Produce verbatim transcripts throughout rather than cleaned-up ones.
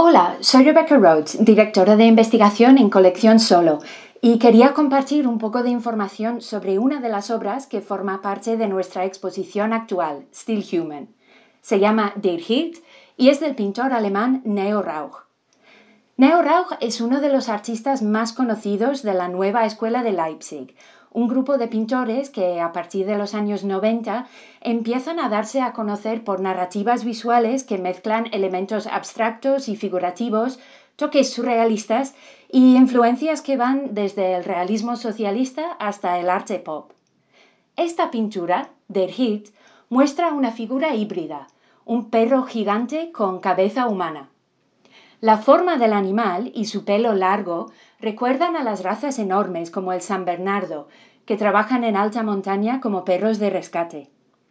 Hola, soy Rebecca Rhodes, directora de investigación en Colección Solo, y quería compartir un poco de información sobre una de las obras que forma parte de nuestra exposición actual, Still Human. Se llama Der Hirt y es del pintor alemán Neo Rauch. Neo Rauch es uno de los artistas más conocidos de la nueva escuela de Leipzig, un grupo de pintores que a partir de los años noventa empiezan a darse a conocer por narrativas visuales que mezclan elementos abstractos y figurativos, toques surrealistas y influencias que van desde el realismo socialista hasta el arte pop. Esta pintura, Der Hirt, muestra una figura híbrida, un perro gigante con cabeza humana. La forma del animal y su pelo largo recuerdan a las razas enormes como el San Bernardo, que trabajan en alta montaña como perros de rescate.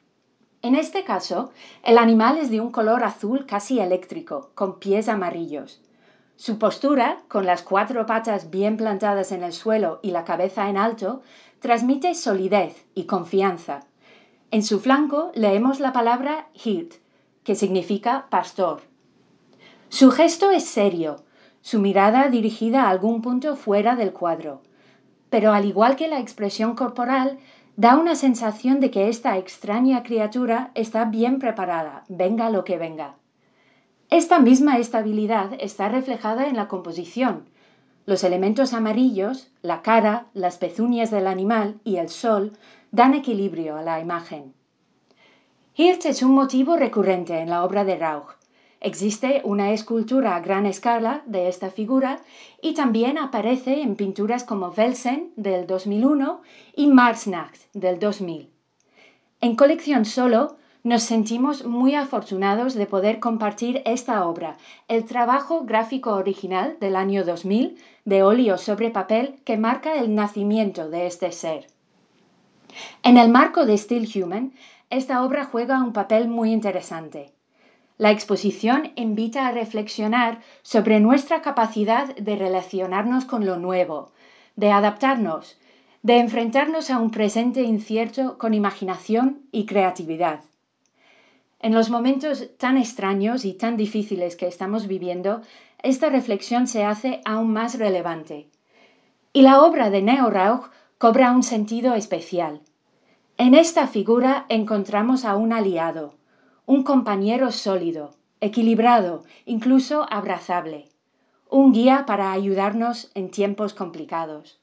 En este caso, el animal es de un color azul casi eléctrico, con pies amarillos. Su postura, con las cuatro patas bien plantadas en el suelo y la cabeza en alto, transmite solidez y confianza. En su flanco leemos la palabra Hirt, que significa pastor. Su gesto es serio, su mirada dirigida a algún punto fuera del cuadro, pero al igual que la expresión corporal, da una sensación de que esta extraña criatura está bien preparada, venga lo que venga. Esta misma estabilidad está reflejada en la composición. Los elementos amarillos, la cara, las pezuñas del animal y el sol dan equilibrio a la imagen. Hirt es un motivo recurrente en la obra de Rauch. Existe una escultura a gran escala de esta figura y también aparece en pinturas como Welsen del dos mil uno y Marsnacht del dos mil. En Colección Solo nos sentimos muy afortunados de poder compartir esta obra, el trabajo gráfico original del año dos mil de óleo sobre papel que marca el nacimiento de este ser. En el marco de Still Human, esta obra juega un papel muy interesante. La exposición invita a reflexionar sobre nuestra capacidad de relacionarnos con lo nuevo, de adaptarnos, de enfrentarnos a un presente incierto con imaginación y creatividad. En los momentos tan extraños y tan difíciles que estamos viviendo, esta reflexión se hace aún más relevante. Y la obra de Neo Rauch cobra un sentido especial. En esta figura encontramos a un aliado, un compañero sólido, equilibrado, incluso abrazable, un guía para ayudarnos en tiempos complicados.